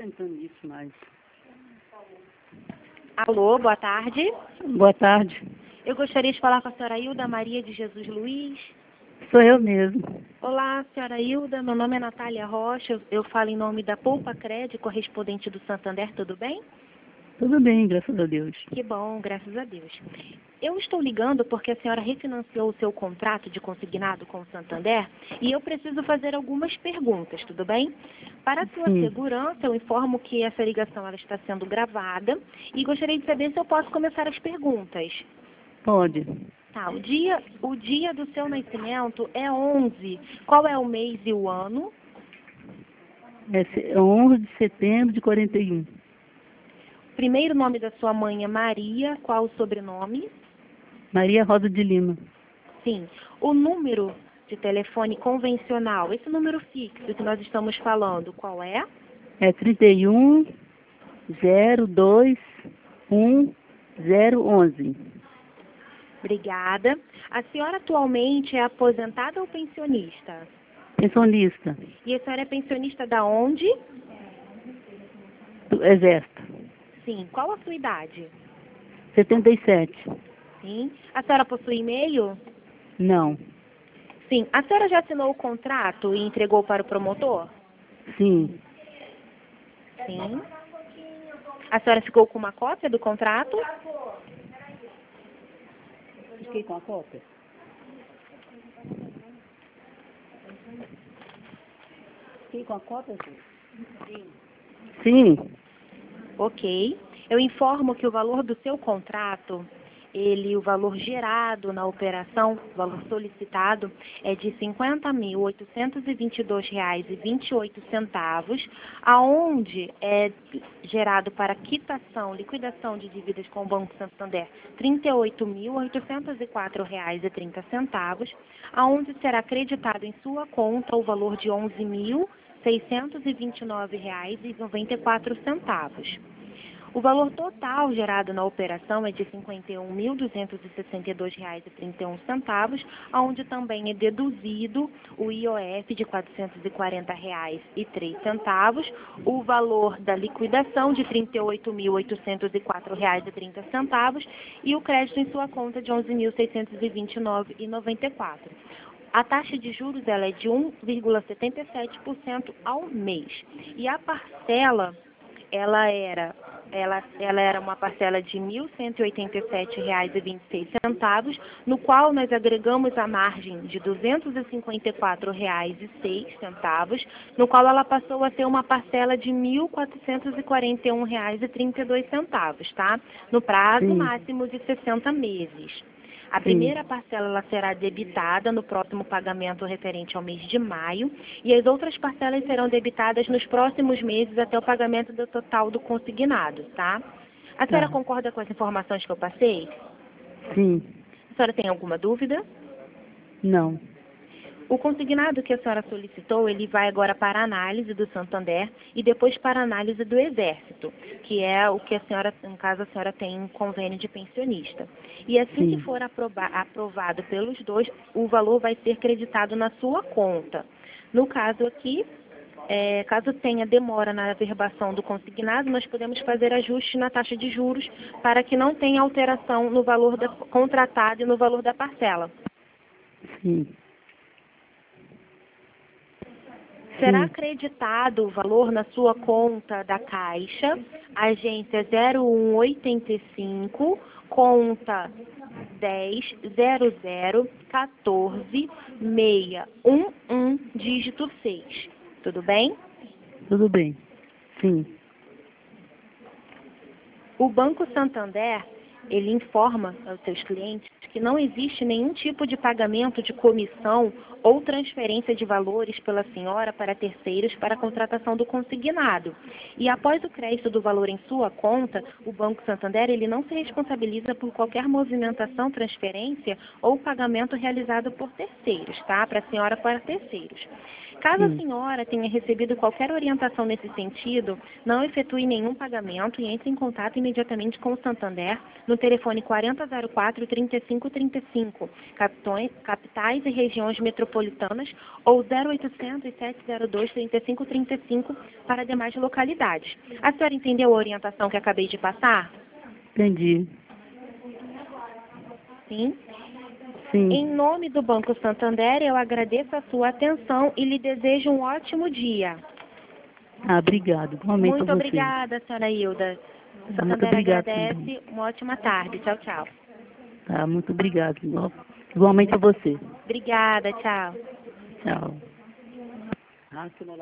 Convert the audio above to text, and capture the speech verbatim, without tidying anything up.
pensando nisso mais. Alô, boa tarde. Boa tarde. Eu gostaria de falar com a senhora Hilda Maria de Jesus Luiz. Sou eu mesmo. Olá, senhora Hilda. Meu nome é Natália Rocha. Eu, eu falo em nome da Poupa Cred, correspondente do Santander. Tudo bem? Tudo bem, graças a Deus. Que bom, graças a Deus. Eu estou ligando porque a senhora refinanciou o seu contrato de consignado com o Santander e eu preciso fazer algumas perguntas, tudo bem? Para a sua Sim. segurança, eu informo que essa ligação ela está sendo gravada e gostaria de saber se eu posso começar as perguntas. Pode. Tá, o dia, o dia do seu nascimento é onze. Qual é o mês e o ano? É se- onze de setembro de quarenta e um. Primeiro nome da sua mãe é Maria. Qual o sobrenome? Maria Rosa de Lima. Sim. O número de telefone convencional, esse número fixo que nós estamos falando, qual é? É trinta e um, zero dois, um, zero onze. Obrigada. A senhora atualmente é aposentada ou pensionista? Pensionista E a senhora é pensionista da onde? do Exército. Sim. Qual a sua idade? setenta e sete. Sim. A senhora possui e-mail? Não. Sim. A senhora já assinou o contrato e entregou para o promotor? Sim. Sim. A senhora ficou com uma cópia do contrato? Fiquei com a cópia? Fiquei com a cópia, Sim. Sim. Ok. Eu informo que o valor do seu contrato, ele, o valor gerado na operação, o valor solicitado, é de cinquenta mil oitocentos e vinte e dois reais e vinte e oito centavos, aonde é gerado para quitação, liquidação de dívidas com o Banco Santander, trinta e oito mil oitocentos e quatro reais e trinta centavos, aonde será acreditado em sua conta o valor de onze mil seiscentos e vinte e nove reais e noventa e quatro centavos. O valor total gerado na operação é de cinquenta e um mil duzentos e sessenta e dois reais e trinta e um centavos, onde também é deduzido o I O F de quatrocentos e quarenta reais e três centavos, o valor da liquidação de trinta e oito mil oitocentos e quatro reais e trinta centavos e o crédito em sua conta de onze mil seiscentos e vinte e nove reais e noventa e quatro centavos. A taxa de juros ela é de um vírgula setenta e sete por cento ao mês. E a parcela, ela era, ela, ela era uma parcela de mil cento e oitenta e sete reais e vinte e seis centavos, no qual nós agregamos a margem de duzentos e cinquenta e quatro reais e seis centavos, no qual ela passou a ter uma parcela de mil quatrocentos e quarenta e um reais e trinta e dois centavos, tá? No prazo Sim. máximo de sessenta meses. A Sim. primeira parcela ela será debitada no próximo pagamento referente ao mês de maio e as outras parcelas serão debitadas nos próximos meses até o pagamento do total do consignado, tá? A senhora Tá. concorda com as informações que eu passei? Sim. A senhora tem alguma dúvida? Não. O consignado que a senhora solicitou, ele vai agora para a análise do Santander e depois para a análise do Exército, que é o que a senhora, no caso, a senhora tem um convênio de pensionista. E assim Sim. que for aprovar, aprovado pelos dois, o valor vai ser creditado na sua conta. No caso aqui, é, caso tenha demora na averbação do consignado, nós podemos fazer ajuste na taxa de juros para que não tenha alteração no valor da, contratado e no valor da parcela. Sim. Será Sim. acreditado o valor na sua conta da Caixa, agência zero um oitenta e cinco, conta dez zero zero quatorze seis um um, dígito seis. Tudo bem? Tudo bem. Sim. O Banco Santander, ele informa aos seus clientes que não existe nenhum tipo de pagamento de comissão ou transferência de valores pela senhora para terceiros para a contratação do consignado. E após o crédito do valor em sua conta, o Banco Santander ele não se responsabiliza por qualquer movimentação, transferência ou pagamento realizado por terceiros, tá? Para a senhora para terceiros. Caso a Sim. senhora tenha recebido qualquer orientação nesse sentido, não efetue nenhum pagamento e entre em contato imediatamente com o Santander no telefone quarenta zero quatro, trinta e cinco trinta e cinco, capitões- capitais e regiões metropolitanas, ou zero oitocentos, sete zero dois, trinta e cinco trinta e cinco para demais localidades. A senhora entendeu a orientação que acabei de passar? Entendi. Sim. Sim. Em nome do Banco Santander, eu agradeço a sua atenção e lhe desejo um ótimo dia. Ah, obrigado. Igualmente Muito a você. obrigada, senhora Hilda. O Muito Santander obrigado agradece. também. Uma ótima tarde. Tchau, tchau. Tá, muito obrigado. Igual- Igualmente a você. Obrigada, tchau. Tchau. Ah,